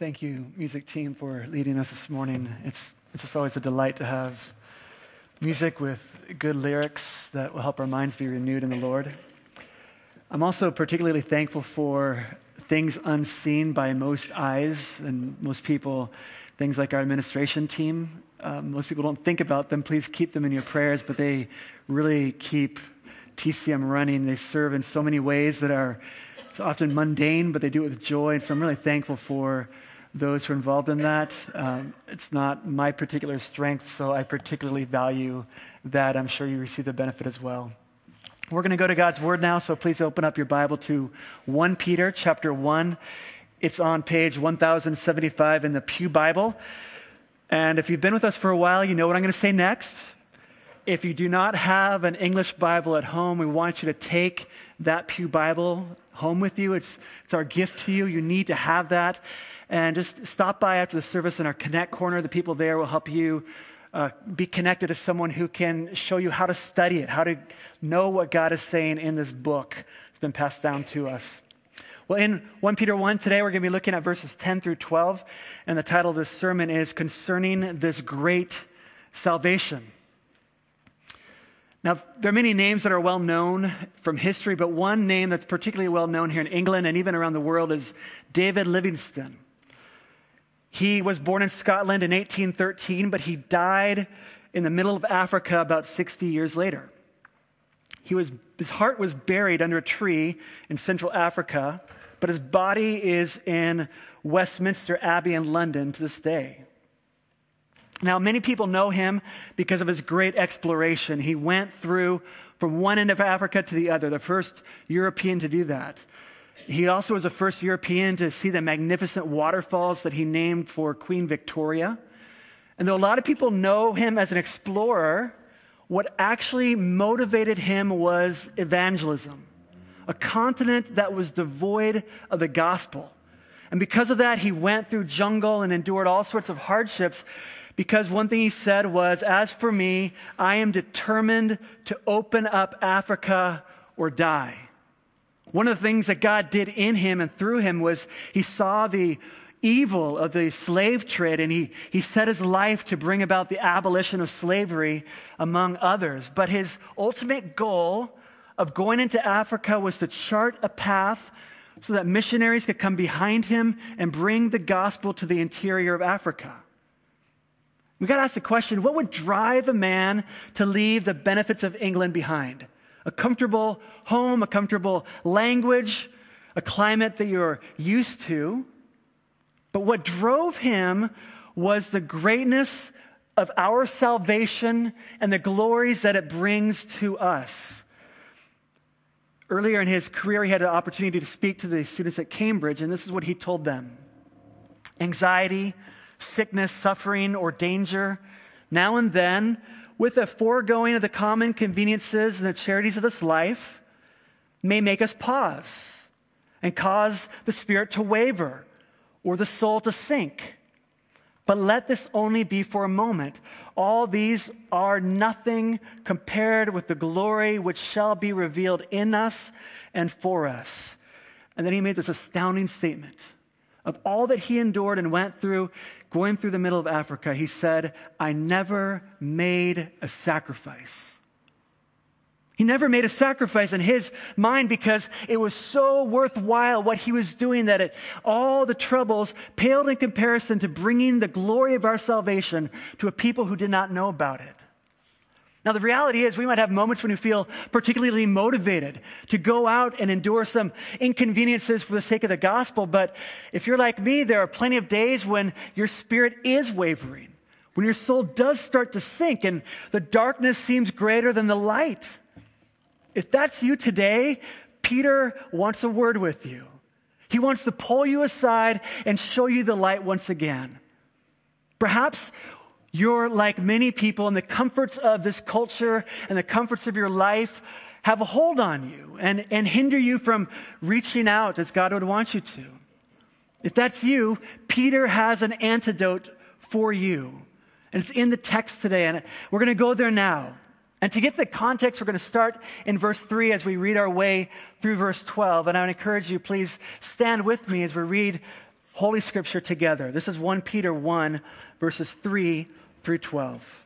Thank you, music team, for leading us this morning. It's just always a delight to have music with good lyrics that will help our minds be renewed in the Lord. I'm also particularly thankful for things unseen by most eyes and most people, things like our administration team. Most people don't think about them. Please keep them in your prayers, but they really keep TCM running. They serve in so many ways that are often mundane, but they do it with joy. And so I'm really thankful for those who are involved in that. It's not my particular strength, so I particularly value that. I'm sure you receive the benefit as well. We're going to go to God's Word now, so please open up your Bible to 1 Peter chapter 1. It's on page 1075 in the Pew Bible. And if you've been with us for a while, you know what I'm going to say next. If you do not have an English Bible at home, we want you to take that Pew Bible home with you. It's our gift to you. You need to have that. And just stop by after the service in our Connect Corner. The people there will help you be connected to someone who can show you how to study it, how to know what God is saying in this book. It's been passed down to us. Well, in 1 Peter 1 today, we're going to be looking at verses 10 through 12. And the title of this sermon is Concerning This Great Salvation. Now, there are many names that are well known from history, but one name that's particularly well known here in England and even around the world is David Livingstone. He was born in Scotland in 1813, but he died in the middle of Africa about 60 years later. His heart was buried under a tree in Central Africa, but his body is in Westminster Abbey in London to this day. Now, many people know him because of his great exploration. He went through from one end of Africa to the other, the first European to do that. He also was the first European to see the magnificent waterfalls that he named for Queen Victoria. And though a lot of people know him as an explorer, what actually motivated him was evangelism, a continent that was devoid of the gospel. And because of that, he went through jungle and endured all sorts of hardships, because one thing he said was, "As for me, I am determined to open up Africa or die." One of the things that God did in him and through him was he saw the evil of the slave trade, and he set his life to bring about the abolition of slavery, among others. But his ultimate goal of going into Africa was to chart a path so that missionaries could come behind him and bring the gospel to the interior of Africa. We've got to ask the question, what would drive a man to leave the benefits of England behind? A comfortable home, a comfortable language, a climate that you're used to. But what drove him was the greatness of our salvation and the glories that it brings to us. Earlier in his career, he had an opportunity to speak to the students at Cambridge, and this is what he told them. Anxiety, sickness, suffering, or danger, now and then, with a foregoing of the common conveniences and the charities of this life, may make us pause and cause the spirit to waver or the soul to sink. But let this only be for a moment. All these are nothing compared with the glory which shall be revealed in us and for us. And then he made this astounding statement. Of all that he endured and went through, going through the middle of Africa, he said, "I never made a sacrifice." He never made a sacrifice in his mind because it was so worthwhile what he was doing that all the troubles paled in comparison to bringing the glory of our salvation to a people who did not know about it. Now, the reality is we might have moments when we feel particularly motivated to go out and endure some inconveniences for the sake of the gospel. But if you're like me, there are plenty of days when your spirit is wavering, when your soul does start to sink and the darkness seems greater than the light. If that's you today, Peter wants a word with you. He wants to pull you aside and show you the light once again. Perhaps you're like many people, and the comforts of this culture and the comforts of your life have a hold on you and hinder you from reaching out as God would want you to. If that's you, Peter has an antidote for you. And it's in the text today, and we're going to go there now. And to get the context, we're going to start in verse 3 as we read our way through verse 12. And I would encourage you, please stand with me as we read Holy Scripture together. This is 1 Peter 1, verses 3 through 12.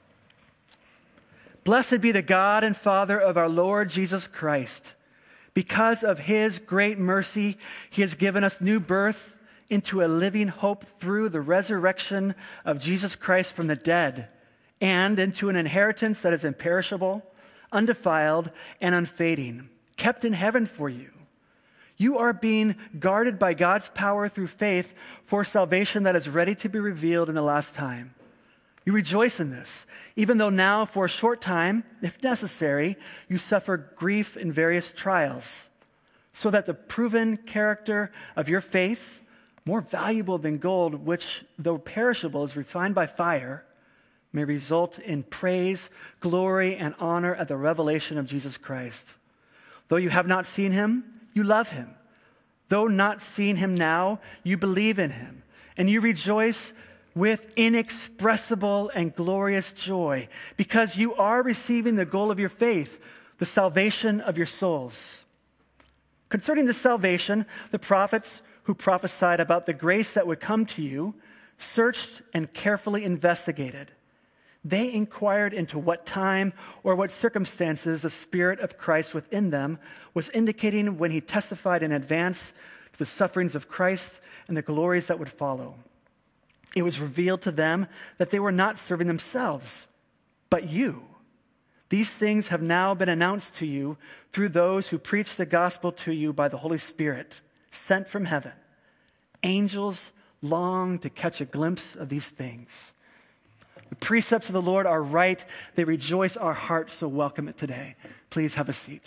Blessed be the God and Father of our Lord Jesus Christ. Because of his great mercy, he has given us new birth into a living hope through the resurrection of Jesus Christ from the dead, and into an inheritance that is imperishable, undefiled, and unfading, kept in heaven for you. You are being guarded by God's power through faith for salvation that is ready to be revealed in the last time. You rejoice in this, even though now for a short time, if necessary, you suffer grief in various trials, so that the proven character of your faith, more valuable than gold, which though perishable is refined by fire, may result in praise, glory, and honor at the revelation of Jesus Christ. Though you have not seen him, you love him. Though not seeing him now, you believe in him, and you rejoice with inexpressible and glorious joy, because you are receiving the goal of your faith, the salvation of your souls. Concerning this salvation, the prophets who prophesied about the grace that would come to you searched and carefully investigated. They inquired into what time or what circumstances the Spirit of Christ within them was indicating when he testified in advance to the sufferings of Christ and the glories that would follow. It was revealed to them that they were not serving themselves, but you. These things have now been announced to you through those who preach the gospel to you by the Holy Spirit, sent from heaven. Angels long to catch a glimpse of these things. The precepts of the Lord are right. They rejoice our hearts, so welcome it today. Please have a seat.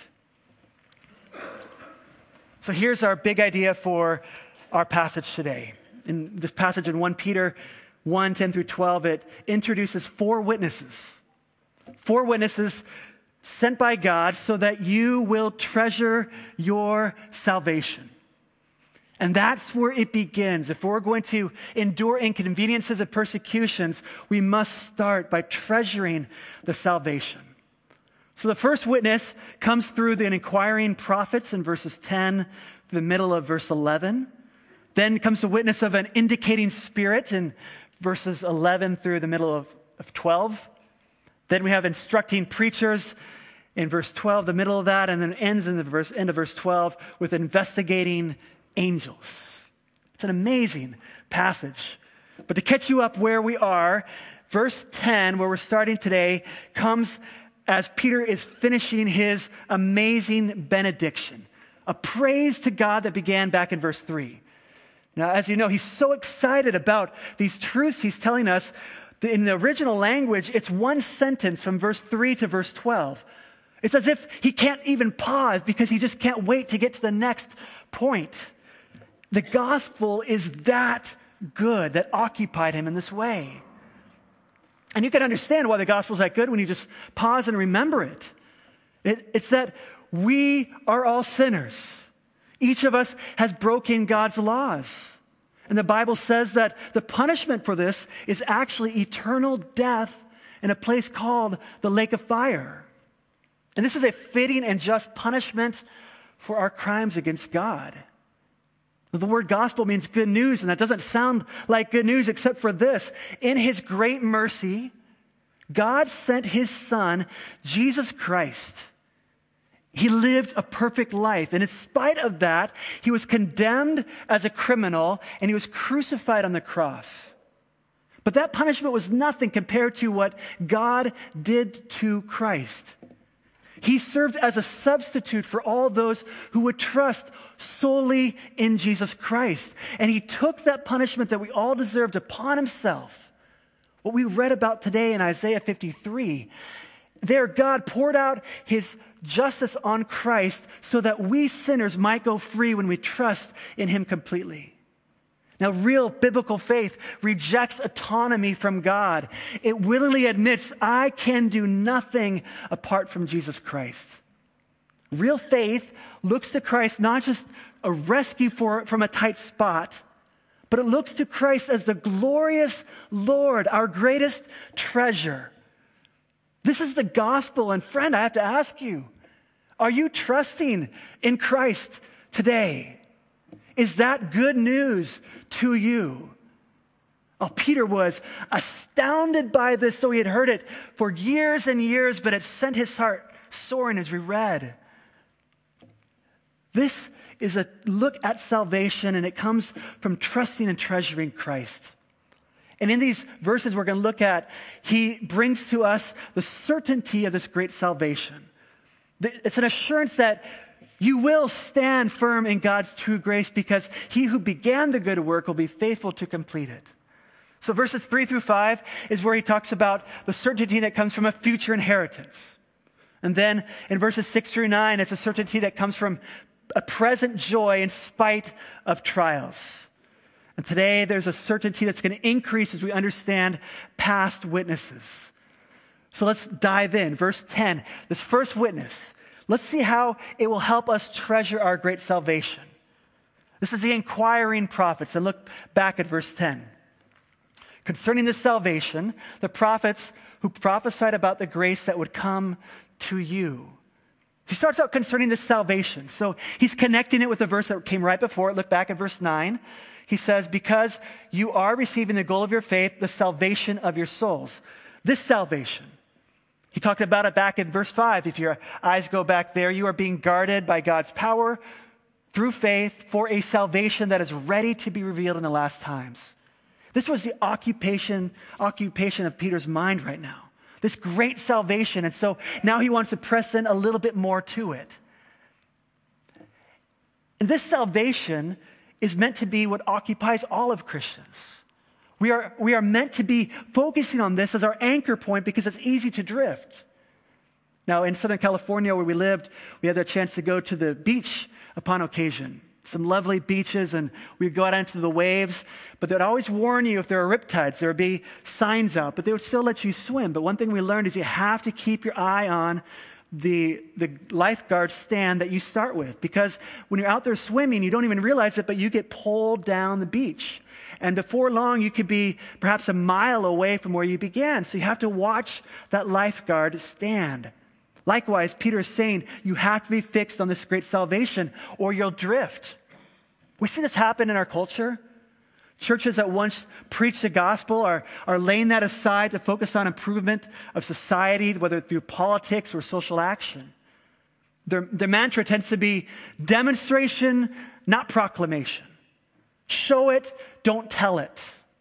So here's our big idea for our passage today. In this passage in 1 Peter 1, 10 through 12, it introduces four witnesses. Four witnesses sent by God so that you will treasure your salvation. And that's where it begins. If we're going to endure inconveniences and persecutions, we must start by treasuring the salvation. So the first witness comes through the inquiring prophets in verses 10 to the middle of verse 11. Then comes the witness of an indicating spirit in verses 11 through the middle of 12. Then we have instructing preachers in verse 12, the middle of that, and then ends in the end of verse 12 with investigating angels. It's an amazing passage. But to catch you up where we are, verse 10, where we're starting today, comes as Peter is finishing his amazing benediction, a praise to God that began back in verse 3. Now, as you know, he's so excited about these truths he's telling us. In the original language, it's one sentence from verse 3 to verse 12. It's as if he can't even pause because he just can't wait to get to the next point. The gospel is that good, that occupied him in this way. And you can understand why the gospel is that good when you just pause and remember it. It's that we are all sinners. Each of us has broken God's laws. And the Bible says that the punishment for this is actually eternal death in a place called the lake of fire. And this is a fitting and just punishment for our crimes against God. The word gospel means good news, and that doesn't sound like good news except for this. In his great mercy, God sent his Son, Jesus Christ. He lived a perfect life, and in spite of that, he was condemned as a criminal, and he was crucified on the cross. But that punishment was nothing compared to what God did to Christ. He served as a substitute for all those who would trust solely in Jesus Christ. And he took that punishment that we all deserved upon himself. What we read about today in Isaiah 53, there God poured out his justice on Christ so that we sinners might go free when we trust in him completely. Now, real biblical faith rejects autonomy from God. It willingly admits, I can do nothing apart from Jesus Christ. Real faith looks to Christ not just a rescue from a tight spot, but it looks to Christ as the glorious Lord, our greatest treasure. This is the gospel. And friend, I have to ask you, are you trusting in Christ today? Is that good news to you? Oh, Peter was astounded by this, so he had heard it for years and years, but it sent his heart soaring as we read. This is a look at salvation, and it comes from trusting and treasuring Christ. And in these verses we're going to look at, he brings to us the certainty of this great salvation. It's an assurance that you will stand firm in God's true grace because he who began the good work will be faithful to complete it. So verses 3 through 5 is where he talks about the certainty that comes from a future inheritance. And then in verses 6 through 9, it's a certainty that comes from a present joy in spite of trials. And today there's a certainty that's going to increase as we understand past witnesses. So let's dive in. Verse 10, this first witness. Let's see how it will help us treasure our great salvation. This is the inquiring prophets. And look back at verse 10. Concerning this salvation, the prophets who prophesied about the grace that would come to you. He starts out concerning this salvation. So he's connecting it with the verse that came right before it. Look back at verse 9. He says, because you are receiving the goal of your faith, the salvation of your souls. This salvation. He talked about it back in verse 5. If your eyes go back there, you are being guarded by God's power through faith for a salvation that is ready to be revealed in the last times. This was the occupation of Peter's mind right now. This great salvation. And so now he wants to press in a little bit more to it. And this salvation is meant to be what occupies all of Christians. We are meant to be focusing on this as our anchor point because it's easy to drift. Now, in Southern California where we lived, we had the chance to go to the beach upon occasion. Some lovely beaches, and we'd go out into the waves, but they'd always warn you if there are riptides, there would be signs out, but they would still let you swim. But one thing we learned is you have to keep your eye on the lifeguard stand that you start with, because when you're out there swimming, you don't even realize it, but you get pulled down the beach. And before long, you could be perhaps a mile away from where you began. So you have to watch that lifeguard stand. Likewise, Peter is saying you have to be fixed on this great salvation or you'll drift. We see this happen in our culture. Churches that once preached the gospel are laying that aside to focus on improvement of society, whether through politics or social action. Their mantra tends to be demonstration, not proclamation. Show it, don't tell it.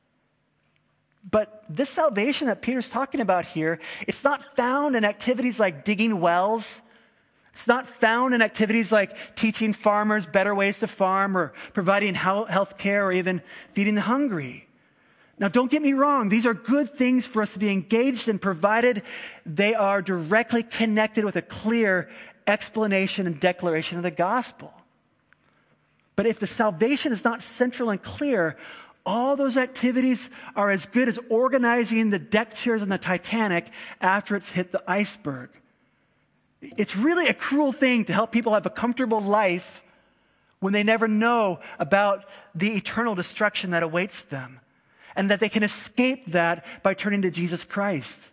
But this salvation that Peter's talking about here, it's not found in activities like digging wells. It's not found in activities like teaching farmers better ways to farm or providing health care or even feeding the hungry. Now, don't get me wrong. These are good things for us to be engaged in, provided they are directly connected with a clear explanation and declaration of the gospel. But if the salvation is not central and clear, all those activities are as good as organizing the deck chairs on the Titanic after it's hit the iceberg. It's really a cruel thing to help people have a comfortable life when they never know about the eternal destruction that awaits them and that they can escape that by turning to Jesus Christ.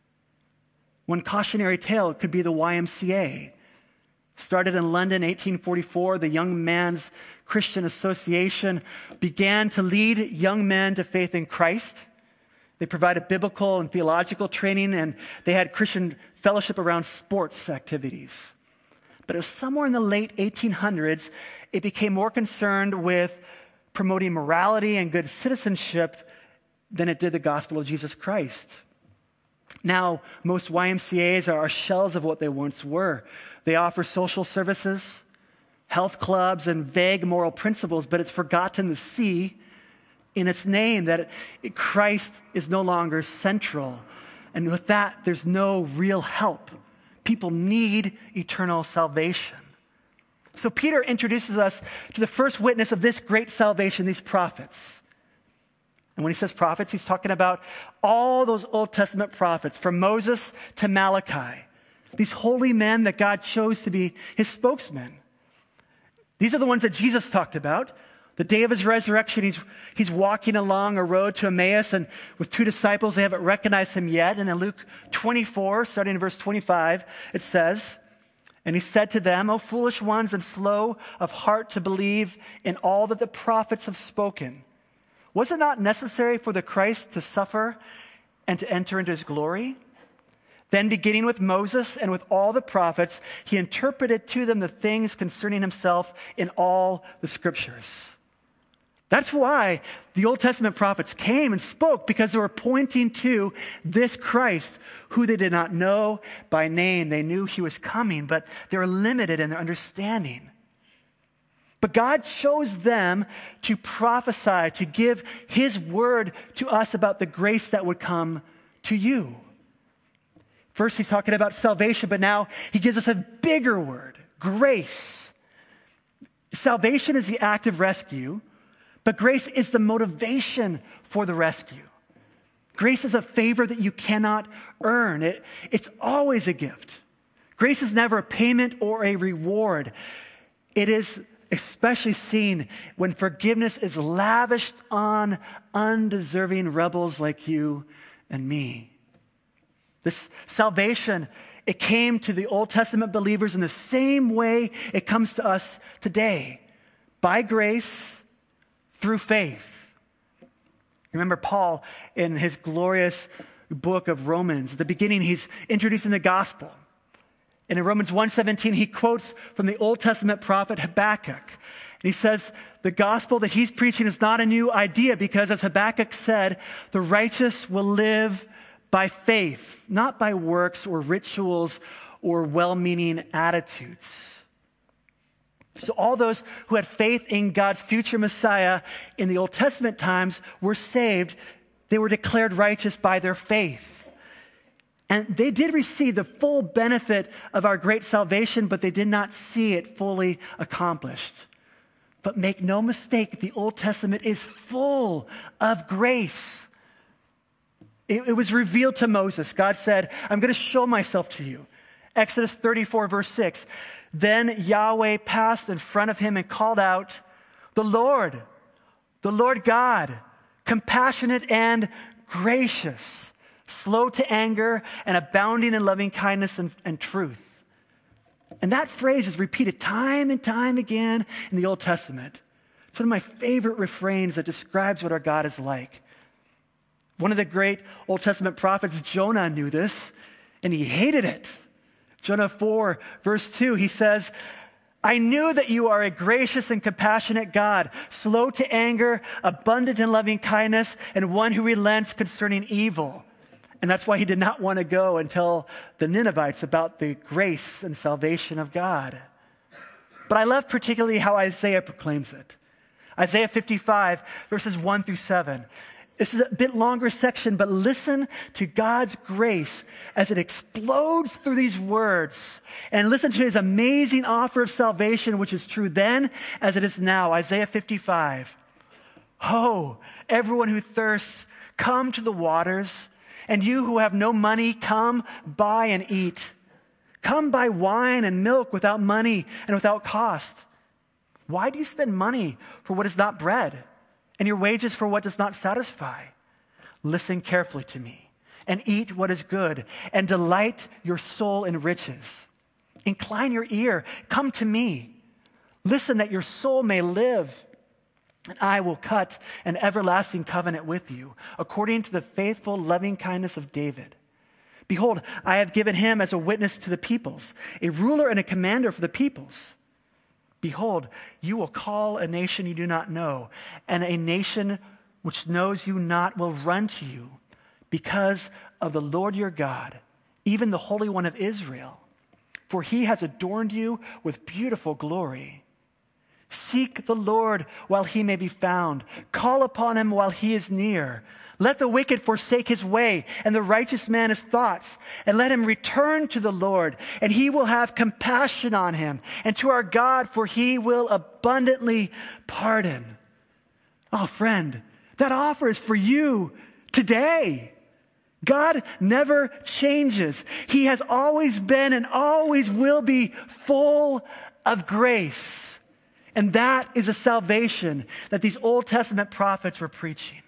One cautionary tale could be the YMCA. Started in London, 1844, the Young Men's Christian Association began to lead young men to faith in Christ. They provided biblical and theological training, and they had Christian fellowship around sports activities. But it was somewhere in the late 1800s, it became more concerned with promoting morality and good citizenship than it did the gospel of Jesus Christ. Now, most YMCAs are shells of what they once were. They offer social services, health clubs, and vague moral principles, but it's forgotten to see in its name that Christ is no longer central. And with that, there's no real help. People need eternal salvation. So Peter introduces us to the first witness of this great salvation, these prophets. And when he says prophets, he's talking about all those Old Testament prophets, from Moses to Malachi. These holy men that God chose to be his spokesmen. These are the ones that Jesus talked about. The day of his resurrection, he's walking along a road to Emmaus, and with two disciples, they haven't recognized him yet. And in Luke 24, starting in verse 25, it says, And he said to them, O foolish ones and slow of heart to believe in all that the prophets have spoken. Was it not necessary for the Christ to suffer and to enter into his glory? Then beginning with Moses and with all the prophets, he interpreted to them the things concerning himself in all the scriptures. That's why the Old Testament prophets came and spoke, because they were pointing to this Christ who they did not know by name. They knew he was coming, but they were limited in their understanding. But God chose them to prophesy, to give his word to us about the grace that would come to you. First, he's talking about salvation, but now he gives us a bigger word, grace. Salvation is the act of rescue, but grace is the motivation for the rescue. Grace is a favor that you cannot earn. It's always a gift. Grace is never a payment or a reward. It is especially seen when forgiveness is lavished on undeserving rebels like you and me. This salvation, it came to the Old Testament believers in the same way it comes to us today, by grace through faith. Remember Paul in his glorious book of Romans. At the beginning, he's introducing the gospel. And in Romans 1:17, he quotes from the Old Testament prophet Habakkuk. And he says, the gospel that he's preaching is not a new idea, because as Habakkuk said, the righteous will live by faith, not by works or rituals or well-meaning attitudes. So all those who had faith in God's future Messiah in the Old Testament times were saved. They were declared righteous by their faith. And they did receive the full benefit of our great salvation, but they did not see it fully accomplished. But make no mistake, the Old Testament is full of grace. It was revealed to Moses. God said, I'm going to show myself to you. Exodus 34, verse 6. Then Yahweh passed in front of him and called out, the Lord God, compassionate and gracious, slow to anger and abounding in loving kindness and truth. And that phrase is repeated time and time again in the Old Testament. It's one of my favorite refrains that describes what our God is like. One of the great Old Testament prophets, Jonah, knew this, and he hated it. Jonah 4, verse 2, he says, I knew that you are a gracious and compassionate God, slow to anger, abundant in loving kindness, and one who relents concerning evil. And that's why he did not want to go and tell the Ninevites about the grace and salvation of God. But I love particularly how Isaiah proclaims it. Isaiah 55, verses 1 through 7. This is a bit longer section, but listen to God's grace as it explodes through these words. And listen to his amazing offer of salvation, which is true then as it is now. Isaiah 55. Ho, everyone who thirsts, come to the waters. And you who have no money, come buy and eat. Come buy wine and milk without money and without cost. Why do you spend money for what is not bread, and your wages for what does not satisfy? Listen carefully to me, and eat what is good, and delight your soul in riches. Incline your ear, come to me. Listen that your soul may live, and I will cut an everlasting covenant with you, according to the faithful loving kindness of David. Behold, I have given him as a witness to the peoples, a ruler and a commander for the peoples. Behold, you will call a nation you do not know, and a nation which knows you not will run to you, because of the Lord your God, even the Holy One of Israel. For he has adorned you with beautiful glory. Seek the Lord while he may be found. Call upon him while he is near. Let the wicked forsake his way, and the righteous man his thoughts, and let him return to the Lord, and he will have compassion on him, and to our God, for he will abundantly pardon. Oh, friend, that offer is for you today. God never changes. He has always been and always will be full of grace. And that is a salvation that these Old Testament prophets were preaching.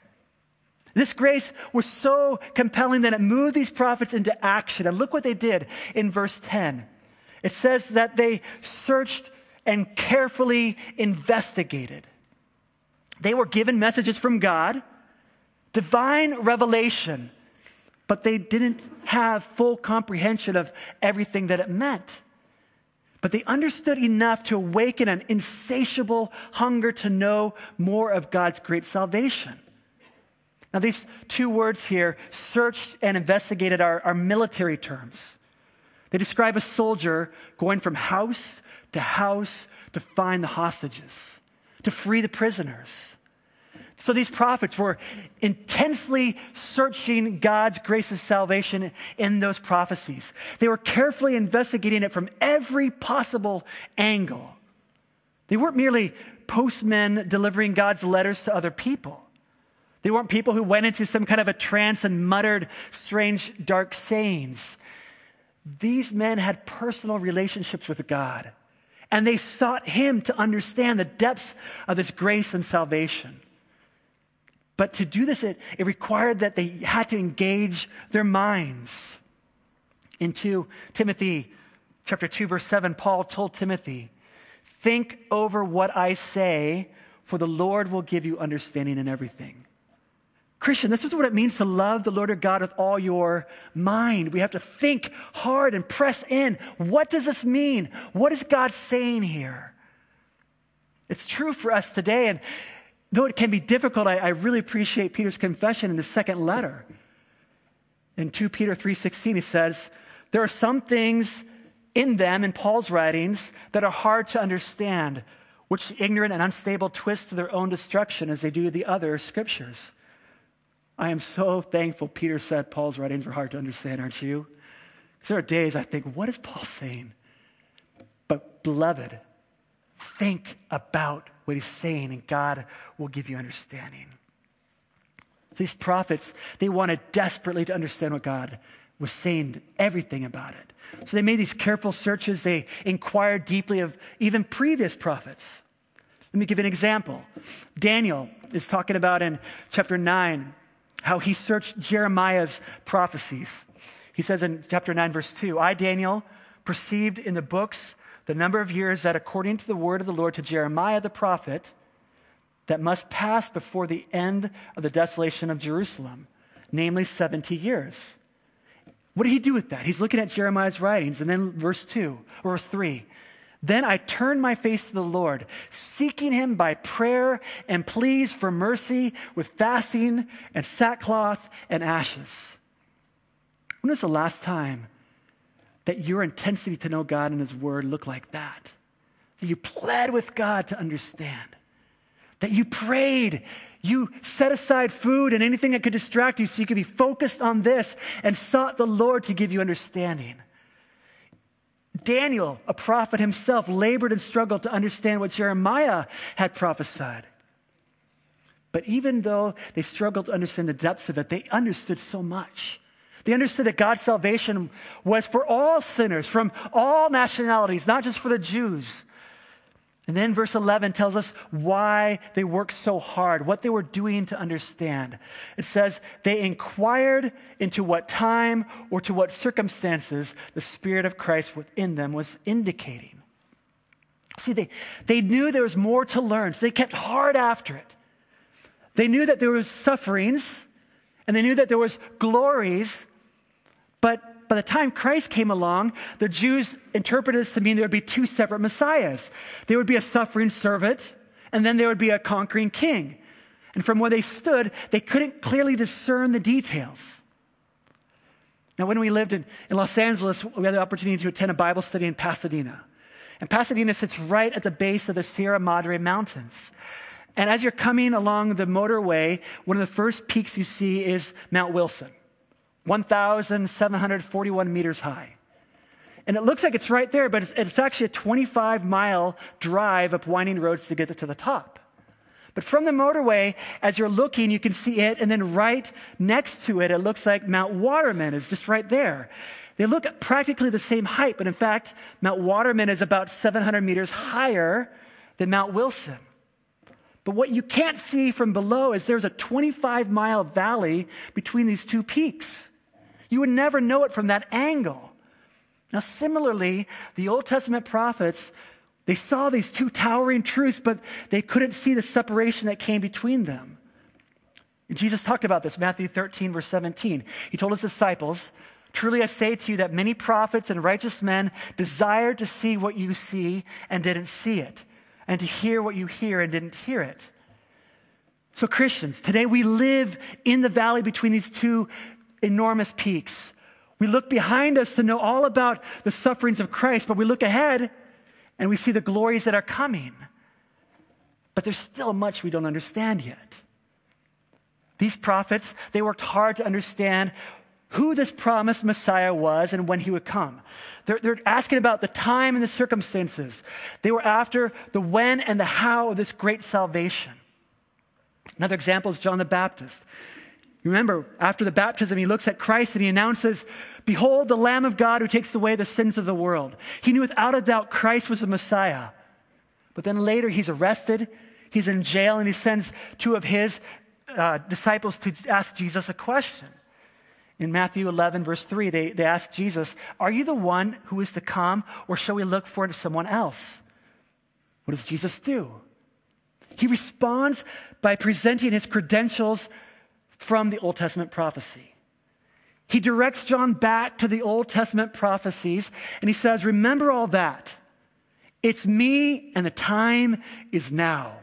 This grace was so compelling that it moved these prophets into action. And look what they did in verse 10. It says that they searched and carefully investigated. They were given messages from God, divine revelation, but they didn't have full comprehension of everything that it meant. But they understood enough to awaken an insatiable hunger to know more of God's great salvation. Now, these two words here, searched and investigated, are military terms. They describe a soldier going from house to find the hostages, to free the prisoners. So these prophets were intensely searching God's grace of salvation in those prophecies. They were carefully investigating it from every possible angle. They weren't merely postmen delivering God's letters to other people. They weren't people who went into some kind of a trance and muttered strange, dark sayings. These men had personal relationships with God, and they sought Him to understand the depths of His grace and salvation. But to do this, it required that they had to engage their minds. In Timothy chapter 2, verse 7, Paul told Timothy, "Think over what I say, for the Lord will give you understanding in everything." Christian, this is what it means to love the Lord your God with all your mind. We have to think hard and press in. What does this mean? What is God saying here? It's true for us today, and though it can be difficult, I really appreciate Peter's confession in the second letter. In 2 Peter 3:16, he says, there are some things in them, in Paul's writings, that are hard to understand, which ignorant and unstable twist to their own destruction as they do the other scriptures. I am so thankful Peter said Paul's writings were hard to understand, aren't you? Because there are days I think, what is Paul saying? But beloved, think about what he's saying, and God will give you understanding. These prophets, they wanted desperately to understand what God was saying, everything about it. So they made these careful searches. They inquired deeply of even previous prophets. Let me give you an example. Daniel is talking about in chapter 9 how he searched Jeremiah's prophecies. He says in chapter 9, verse 2, I, Daniel, perceived in the books the number of years that according to the word of the Lord to Jeremiah the prophet, that must pass before the end of the desolation of Jerusalem, namely 70 years. What did he do with that? He's looking at Jeremiah's writings, and then verse 3. Then I turned my face to the Lord, seeking him by prayer and pleas for mercy with fasting and sackcloth and ashes. When was the last time that your intensity to know God and his word looked like that? That you pled with God to understand? That you prayed, you set aside food and anything that could distract you so you could be focused on this and sought the Lord to give you understanding? Daniel, a prophet himself, labored and struggled to understand what Jeremiah had prophesied. But even though they struggled to understand the depths of it, they understood so much. They understood that God's salvation was for all sinners from all nationalities, not just for the Jews. And then verse 11 tells us why they worked so hard, what they were doing to understand. It says, they inquired into what time or to what circumstances the Spirit of Christ within them was indicating. See, they knew there was more to learn, so they kept hard after it. They knew that there was sufferings, and they knew that there was glories, but by the time Christ came along, the Jews interpreted this to mean there would be two separate messiahs. There would be a suffering servant, and then there would be a conquering king. And from where they stood, they couldn't clearly discern the details. Now, when we lived in Los Angeles, we had the opportunity to attend a Bible study in Pasadena. And Pasadena sits right at the base of the Sierra Madre Mountains. And as you're coming along the motorway, one of the first peaks you see is Mount Wilson. 1,741 meters high. And it looks like it's right there, but it's actually a 25-mile drive up winding roads to get to the top. But from the motorway, as you're looking, you can see it, and then right next to it, it looks like Mount Waterman is just right there. They look at practically the same height, but in fact, Mount Waterman is about 700 meters higher than Mount Wilson. But what you can't see from below is there's a 25-mile valley between these two peaks. You would never know it from that angle. Now, similarly, the Old Testament prophets, they saw these two towering truths, but they couldn't see the separation that came between them. Jesus talked about this, Matthew 13, verse 17. He told his disciples, "Truly I say to you that many prophets and righteous men desired to see what you see and didn't see it, and to hear what you hear and didn't hear it." So Christians, today we live in the valley between these two enormous peaks. We look behind us to know all about the sufferings of Christ, but we look ahead and we see the glories that are coming. But there's still much we don't understand yet. These prophets, they worked hard to understand who this promised Messiah was and when he would come. They're asking about the time and the circumstances. They were after the when and the how of this great salvation. Another example is John the Baptist. You remember, after the baptism, he looks at Christ and he announces, "Behold, the Lamb of God who takes away the sins of the world." He knew without a doubt Christ was the Messiah. But then later he's arrested, he's in jail, and he sends two of his disciples to ask Jesus a question. In Matthew 11, verse 3, they ask Jesus, "Are you the one who is to come, or shall we look for someone else?" What does Jesus do? He responds by presenting his credentials from the Old Testament prophecy. He directs John back to the Old Testament prophecies, and he says, "Remember all that. It's me, and the time is now."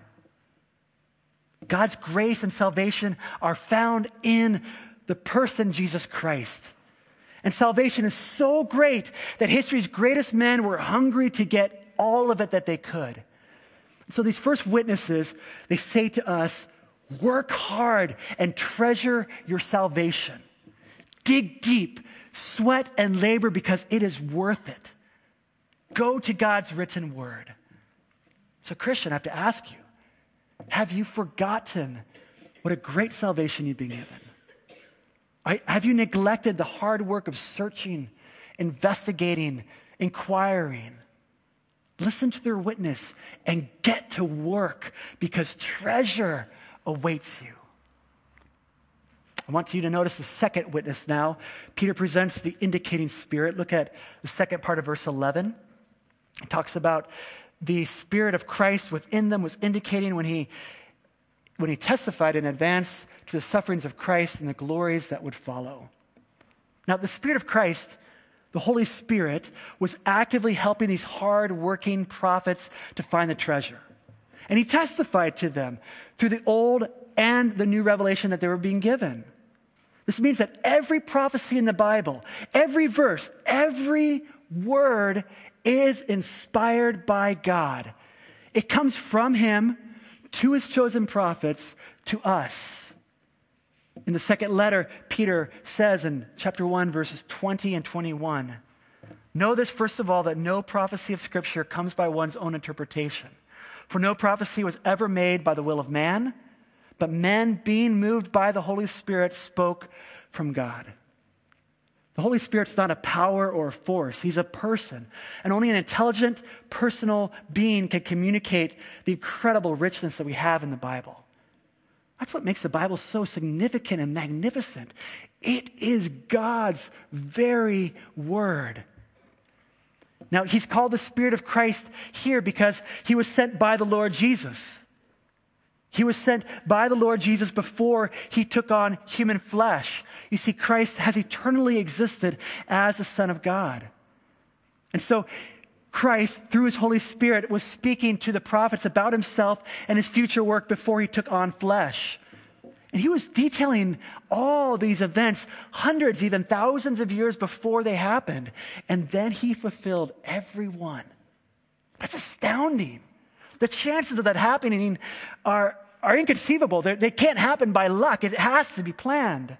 God's grace and salvation are found in the person Jesus Christ. And salvation is so great that history's greatest men were hungry to get all of it that they could. So these first witnesses, they say to us, work hard and treasure your salvation. Dig deep, sweat and labor because it is worth it. Go to God's written word. So Christian, I have to ask you, have you forgotten what a great salvation you've been given? Have you neglected the hard work of searching, investigating, inquiring? Listen to their witness and get to work because treasure awaits you. I want you to notice the second witness now. Peter presents the indicating spirit. Look at the second part of verse 11. It talks about the Spirit of Christ within them was indicating when he testified in advance to the sufferings of Christ and the glories that would follow. Now, the Spirit of Christ, the Holy Spirit, was actively helping these hard-working prophets to find the treasure. And he testified to them through the old and the new revelation that they were being given. This means that every prophecy in the Bible, every verse, every word is inspired by God. It comes from him to his chosen prophets, to us. In the second letter, Peter says in chapter 1, verses 20 and 21, "Know this, first of all, that no prophecy of Scripture comes by one's own interpretation. For no prophecy was ever made by the will of man, but men, being moved by the Holy Spirit, spoke from God." The Holy Spirit's not a power or a force. He's a person. And only an intelligent, personal being can communicate the incredible richness that we have in the Bible. That's what makes the Bible so significant and magnificent. It is God's very word. Now, he's called the Spirit of Christ here because he was sent by the Lord Jesus. He was sent by the Lord Jesus before he took on human flesh. You see, Christ has eternally existed as the Son of God. And so Christ, through his Holy Spirit, was speaking to the prophets about himself and his future work before he took on flesh. And he was detailing all these events hundreds, even thousands of years before they happened. And then he fulfilled every one. That's astounding. The chances of that happening are inconceivable. They can't happen by luck. It has to be planned.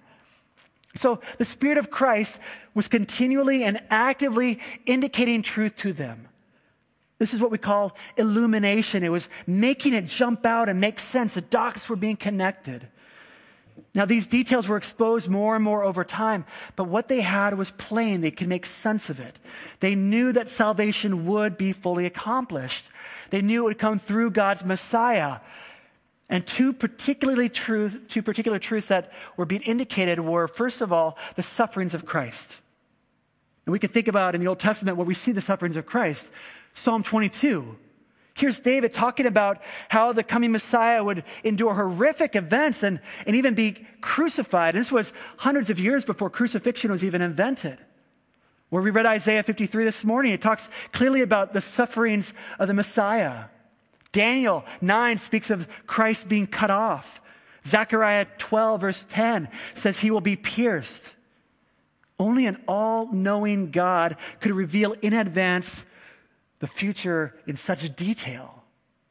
So the Spirit of Christ was continually and actively indicating truth to them. This is what we call illumination. It was making it jump out and make sense. The dots were being connected. Now, these details were exposed more and more over time, but what they had was plain. They could make sense of it. They knew that salvation would be fully accomplished. They knew it would come through God's Messiah. And two particular truths that were being indicated were, first of all, the sufferings of Christ. And we can think about in the Old Testament where we see the sufferings of Christ. Psalm 22. Here's David talking about how the coming Messiah would endure horrific events and even be crucified. And this was hundreds of years before crucifixion was even invented. Where we read Isaiah 53 this morning, it talks clearly about the sufferings of the Messiah. Daniel 9 speaks of Christ being cut off. Zechariah 12 verse 10 says he will be pierced. Only an all-knowing God could reveal in advance the future in such detail.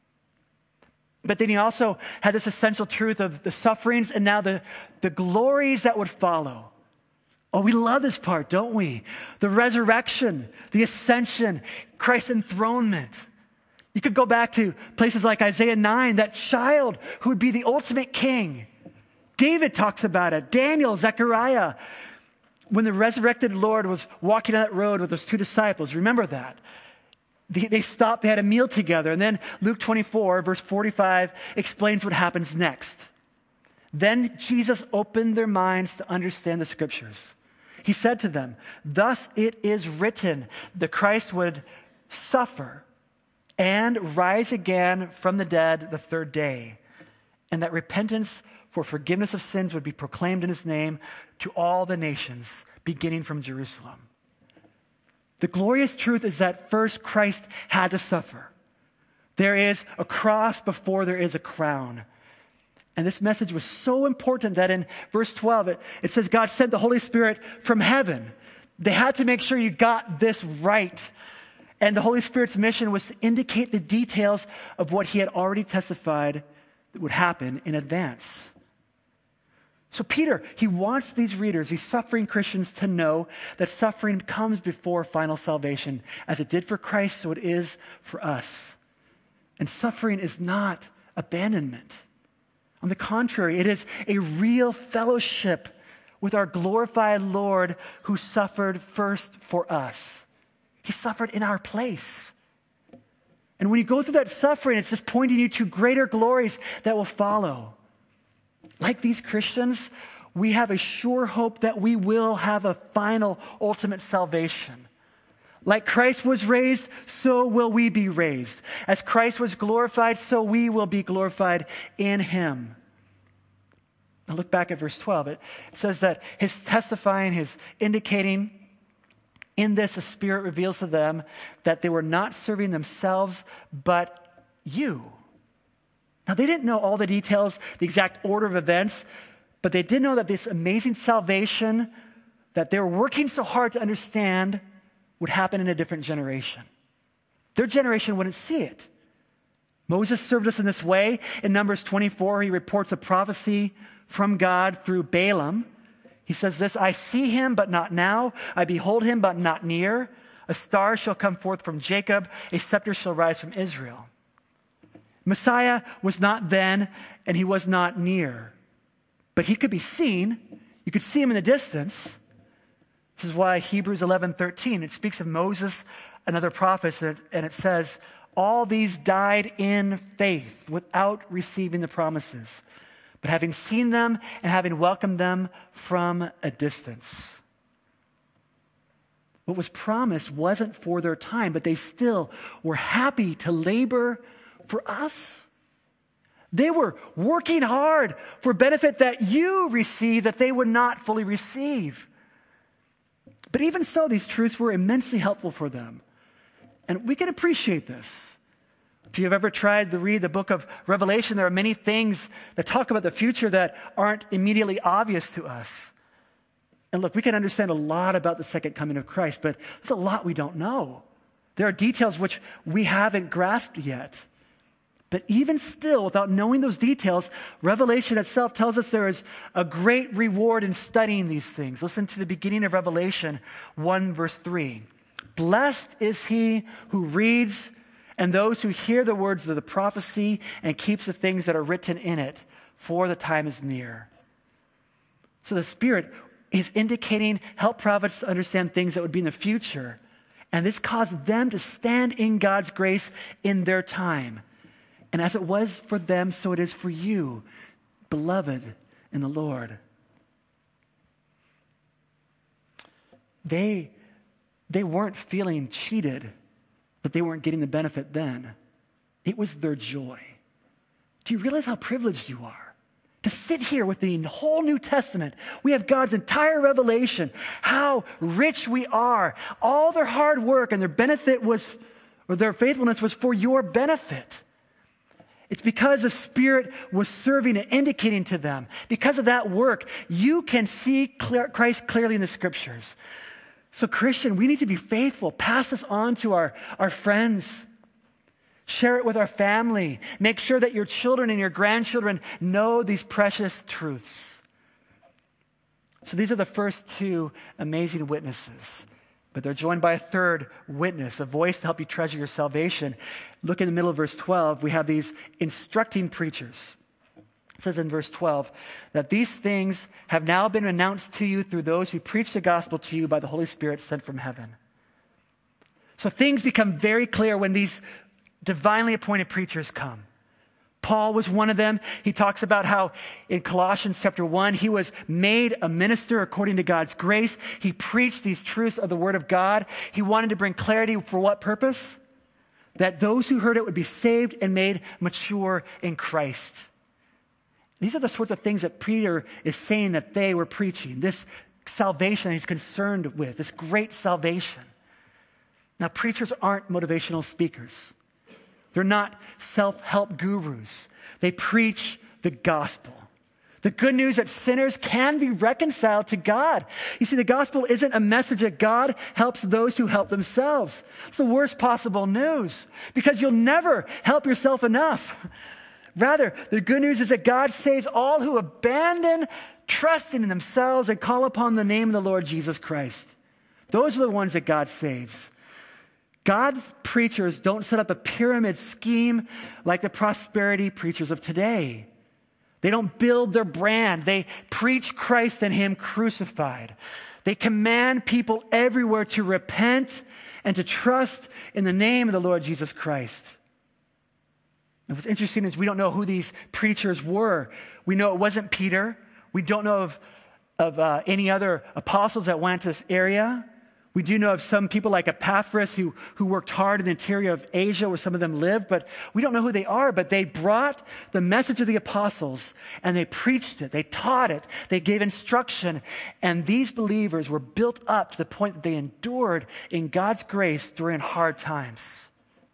But then he also had this essential truth of the sufferings and now the glories that would follow. Oh, we love this part, don't we? The resurrection, the ascension, Christ's enthronement. You could go back to places like Isaiah 9, that child who would be the ultimate king. David talks about it. Daniel, Zechariah. When the resurrected Lord was walking on that road with those two disciples, remember that. They stopped, they had a meal together. And then Luke 24, verse 45, explains what happens next. Then Jesus opened their minds to understand the scriptures. He said to them, "Thus it is written, the Christ would suffer and rise again from the dead the third day, and that repentance for forgiveness of sins would be proclaimed in his name to all the nations, beginning from Jerusalem." The glorious truth is that first Christ had to suffer. There is a cross before there is a crown. And this message was so important that in verse 12, it says God sent the Holy Spirit from heaven. They had to make sure you got this right. And the Holy Spirit's mission was to indicate the details of what he had already testified that would happen in advance. So Peter, he wants these readers, these suffering Christians, to know that suffering comes before final salvation. As it did for Christ, so it is for us. And suffering is not abandonment. On the contrary, it is a real fellowship with our glorified Lord who suffered first for us. He suffered in our place. And when you go through that suffering, it's just pointing you to greater glories that will follow. Like these Christians, we have a sure hope that we will have a final, ultimate salvation. Like Christ was raised, so will we be raised. As Christ was glorified, so we will be glorified in him. Now look back at verse 12. It says that his testifying, his indicating, in this the Spirit reveals to them that they were not serving themselves, but you. Now, they didn't know all the details, the exact order of events, but they did know that this amazing salvation that they were working so hard to understand would happen in a different generation. Their generation wouldn't see it. Moses served us in this way. In Numbers 24, he reports a prophecy from God through Balaam. He says this, "I see him, but not now. I behold him, but not near. A star shall come forth from Jacob. A scepter shall rise from Israel." Messiah was not then, and he was not near. But he could be seen. You could see him in the distance. This is why Hebrews 11:13, it speaks of Moses and other prophets, and it says, "All these died in faith without receiving the promises, but having seen them and having welcomed them from a distance." What was promised wasn't for their time, but they still were happy to labor for us. They were working hard for benefit that you receive that they would not fully receive. But even so, these truths were immensely helpful for them. And we can appreciate this. If you've ever tried to read the book of Revelation, there are many things that talk about the future that aren't immediately obvious to us. And look, we can understand a lot about the second coming of Christ, but there's a lot we don't know. There are details which we haven't grasped yet. But even still, without knowing those details, Revelation itself tells us there is a great reward in studying these things. Listen to the beginning of Revelation 1, verse 3. "Blessed is he who reads and those who hear the words of the prophecy and keeps the things that are written in it, for the time is near." So the Spirit is indicating, help prophets to understand things that would be in the future. And this caused them to stand in God's grace in their time. And as it was for them, so it is for you, beloved in the Lord. They they weren't feeling cheated that they weren't getting the benefit then. It was their joy. Do you realize how privileged you are? To sit here with the whole New Testament. We have God's entire revelation, how rich we are. All their hard work and their benefit was, or their faithfulness was for your benefit. It's because the Spirit was serving and indicating to them. Because of that work, you can see Christ clearly in the Scriptures. So Christian, we need to be faithful. Pass this on to our friends. Share it with our family. Make sure that your children and your grandchildren know these precious truths. So these are the first two amazing witnesses. But they're joined by a third witness, a voice to help you treasure your salvation. Look in the middle of verse 12. We have these instructing preachers. It says in verse 12 that these things have now been announced to you through those who preach the gospel to you by the Holy Spirit sent from heaven. So things become very clear when these divinely appointed preachers come. Paul was one of them. He talks about how in Colossians chapter 1, he was made a minister according to God's grace. He preached these truths of the Word of God. He wanted to bring clarity for what purpose? That those who heard it would be saved and made mature in Christ. These are the sorts of things that Peter is saying that they were preaching. This salvation he's concerned with, this great salvation. Now, preachers aren't motivational speakers. They're not self-help gurus. They preach the gospel. The good news that sinners can be reconciled to God. You see, the gospel isn't a message that God helps those who help themselves. It's the worst possible news because you'll never help yourself enough. Rather, the good news is that God saves all who abandon trusting in themselves and call upon the name of the Lord Jesus Christ. Those are the ones that God saves. God's preachers don't set up a pyramid scheme like the prosperity preachers of today. They don't build their brand. They preach Christ and Him crucified. They command people everywhere to repent and to trust in the name of the Lord Jesus Christ. And what's interesting is we don't know who these preachers were. We know it wasn't Peter. We don't know of any other apostles that went to this area. We do know of some people like Epaphras who worked hard in the interior of Asia where some of them lived, but we don't know who they are. But they brought the message of the apostles and they preached it. They taught it. They gave instruction. And these believers were built up to the point that they endured in God's grace during hard times.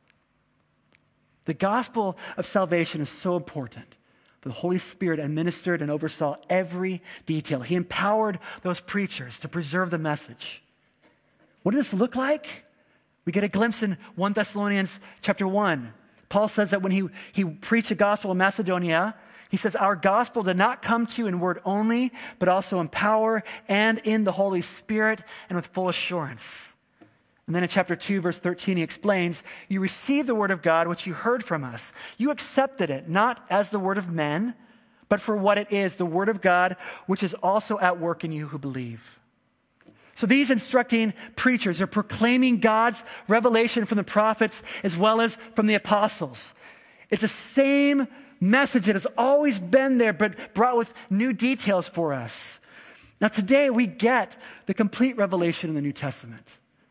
The gospel of salvation is so important. The Holy Spirit administered and oversaw every detail. He empowered those preachers to preserve the message. What does this look like? We get a glimpse in 1 Thessalonians chapter 1. Paul says that when he preached the gospel in Macedonia, he says, our gospel did not come to you in word only, but also in power and in the Holy Spirit and with full assurance. And then in chapter 2, verse 13, he explains, you received the word of God, which you heard from us. You accepted it, not as the word of men, but for what it is, the word of God, which is also at work in you who believe. So these instructing preachers are proclaiming God's revelation from the prophets as well as from the apostles. It's the same message that has always been there, but brought with new details for us. Now today we get the complete revelation in the New Testament.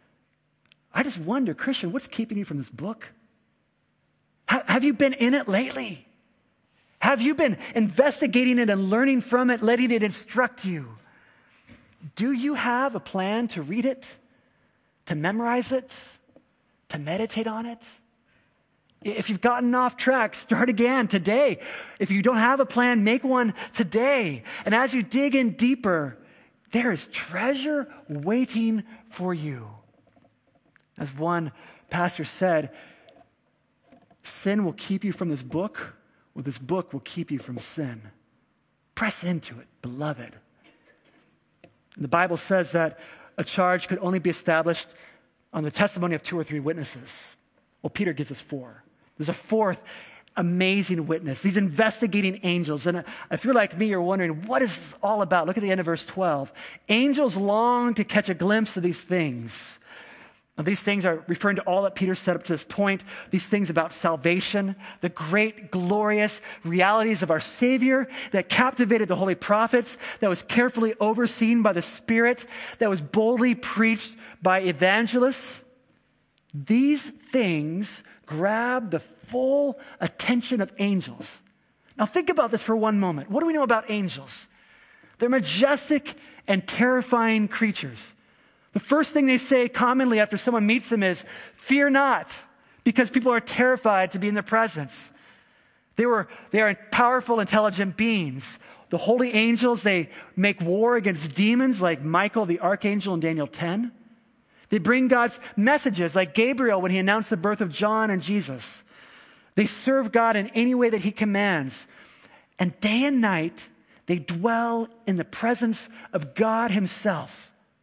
I just wonder, Christian, what's keeping you from this book? Have you been in it lately? Have you been investigating it and learning from it, letting it instruct you? Do you have a plan to read it, to memorize it, to meditate on it? If you've gotten off track, start again today. If you don't have a plan, make one today. And as you dig in deeper, there is treasure waiting for you. As one pastor said, sin will keep you from this book, or this book will keep you from sin. Press into it, beloved. The Bible says that a charge could only be established on the testimony of 2 or 3 witnesses. Well, Peter gives us 4. There's a fourth amazing witness, these investigating angels. And if you're like me, you're wondering, what is this all about? Look at the end of verse 12. Angels long to catch a glimpse of these things. Now, these things are referring to all that Peter said up to this point. These things about salvation, the great, glorious realities of our Savior that captivated the holy prophets, that was carefully overseen by the Spirit, that was boldly preached by evangelists. These things grab the full attention of angels. Now, think about this for one moment. What do we know about angels? They're majestic and terrifying creatures. The first thing they say commonly after someone meets them is, "Fear not," because people are terrified to be in their presence. They are powerful, intelligent beings. The holy angels, they make war against demons like Michael the archangel in Daniel 10. They bring God's messages like Gabriel when he announced the birth of John and Jesus. They serve God in any way that he commands. And day and night, they dwell in the presence of God himself.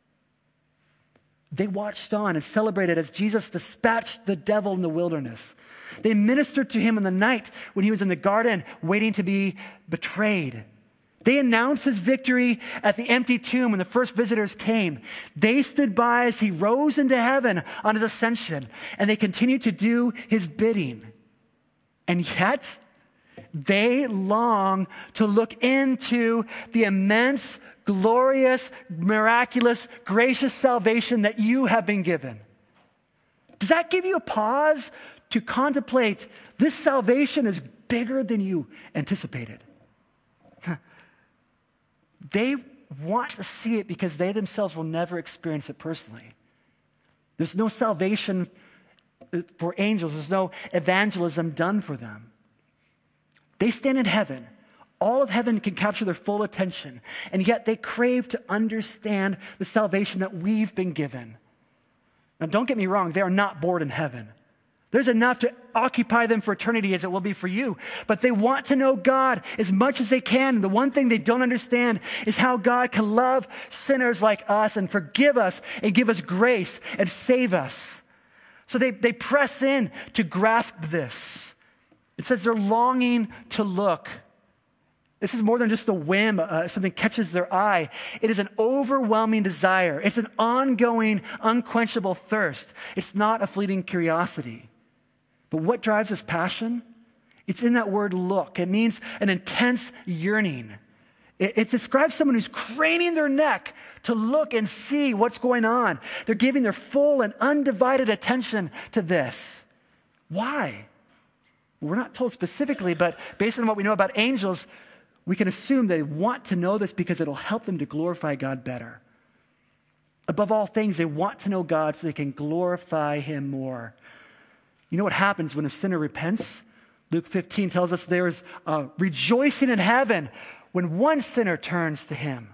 They watched on and celebrated as Jesus dispatched the devil in the wilderness. They ministered to him in the night when he was in the garden waiting to be betrayed. They announced his victory at the empty tomb when the first visitors came. They stood by as he rose into heaven on his ascension, and they continued to do his bidding. And yet, they long to look into the immense, glorious, miraculous, gracious salvation that you have been given. Does that give you a pause to contemplate this salvation is bigger than you anticipated? They want to see it because they themselves will never experience it personally. There's no salvation for angels. There's no evangelism done for them. They stand in heaven. All of heaven can capture their full attention, and yet they crave to understand the salvation that we've been given. Now, don't get me wrong, they are not bored in heaven. There's enough to occupy them for eternity as it will be for you, but they want to know God as much as they can. The one thing they don't understand is how God can love sinners like us and forgive us and give us grace and save us. So they press in to grasp this. It says they're longing to look. This is more than just a whim, something catches their eye. It is an overwhelming desire. It's an ongoing, unquenchable thirst. It's not a fleeting curiosity. But what drives this passion? It's in that word look. It means an intense yearning. It describes someone who's craning their neck to look and see what's going on. They're giving their full and undivided attention to this. Why? We're not told specifically, but based on what we know about angels, we can assume they want to know this because it'll help them to glorify God better. Above all things, they want to know God so they can glorify him more. You know what happens when a sinner repents? Luke 15 tells us there is rejoicing in heaven when one sinner turns to him.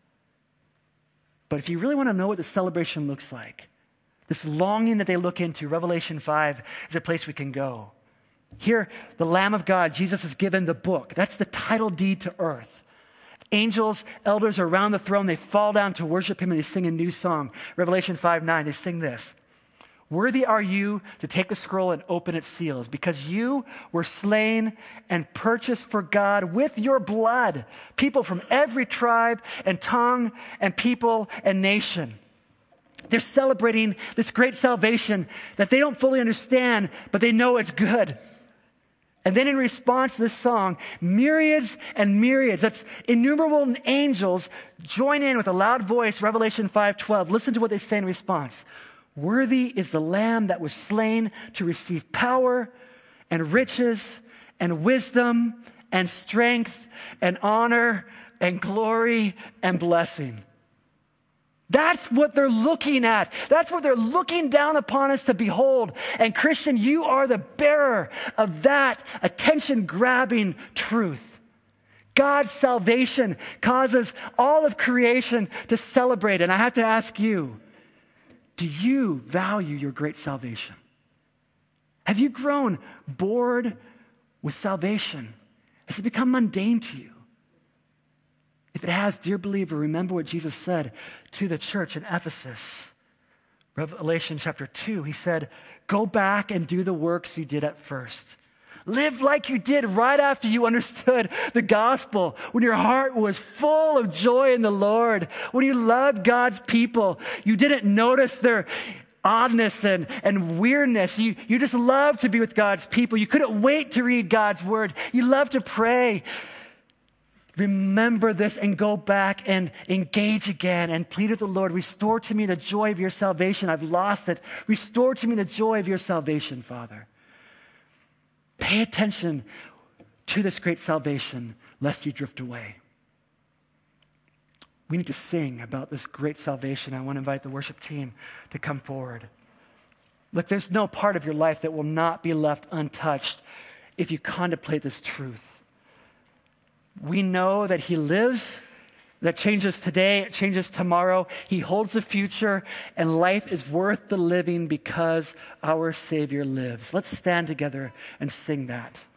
But if you really want to know what the celebration looks like, this longing that they look into, Revelation 5 is a place we can go. Here, the Lamb of God, Jesus is given the book. That's the title deed to earth. Angels, elders are around the throne. They fall down to worship him and they sing a new song. Revelation 5:9, they sing this. Worthy are you to take the scroll and open its seals, because you were slain and purchased for God with your blood people from every tribe and tongue and people and nation. They're celebrating this great salvation that they don't fully understand, but they know it's good. And then in response to this song, myriads and myriads, that's innumerable angels, join in with a loud voice, Revelation 5:12. Listen to what they say in response. Worthy is the Lamb that was slain to receive power and riches and wisdom and strength and honor and glory and blessing. That's what they're looking at. That's what they're looking down upon us to behold. And Christian, you are the bearer of that attention-grabbing truth. God's salvation causes all of creation to celebrate. And I have to ask you, do you value your great salvation? Have you grown bored with salvation? Has it become mundane to you? If it has, dear believer, remember what Jesus said to the church in Ephesus. Revelation chapter 2, he said, go back and do the works you did at first. Live like you did right after you understood the gospel, when your heart was full of joy in the Lord, when you loved God's people. You didn't notice their oddness and weirdness. You just love to be with God's people. You couldn't wait to read God's word. You love to pray. Remember this and go back and engage again and plead with the Lord. Restore to me the joy of your salvation. I've lost it. Restore to me the joy of your salvation, Father. Pay attention to this great salvation, lest you drift away. We need to sing about this great salvation. I want to invite the worship team to come forward. Look, there's no part of your life that will not be left untouched if you contemplate this truth. We know that he lives, that changes today, it changes tomorrow. He holds the future, and life is worth the living because our Savior lives. Let's stand together and sing that.